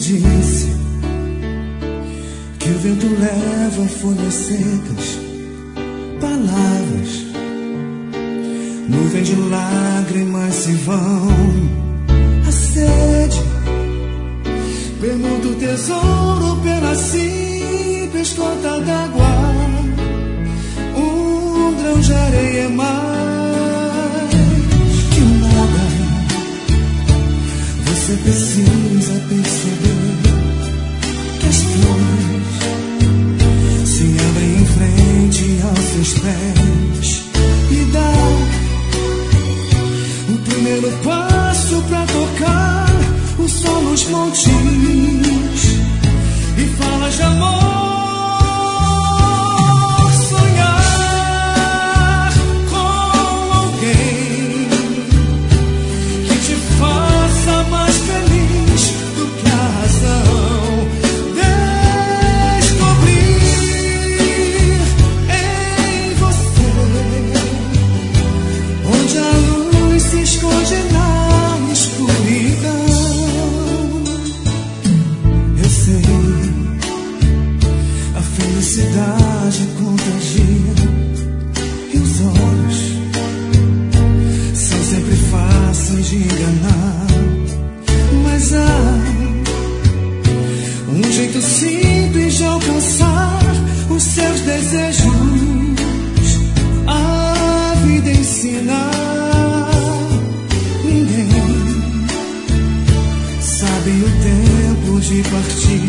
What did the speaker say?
disse que o vento leva folhas secas, palavras, nuvens de lágrimas se vão. A sede permuta o tesouro pela simples gota d'água. Um grão de areia é mais que nada. Você precisa perceber que as flores se abrem em frente aos seus pés e dá o primeiro passo pra tocar o sol nos montes e fala de amor. Sonhar com alguém que te faça mais feliz do que a razão. Descobrir em você onde a luz se esconde na escuridão. Eu sei, a felicidade contagia e os olhos são sempre fáceis de enganar, mas há um jeito simples de alcançar os seus desejos. A vida ensina. Ninguém sabe o tempo de partir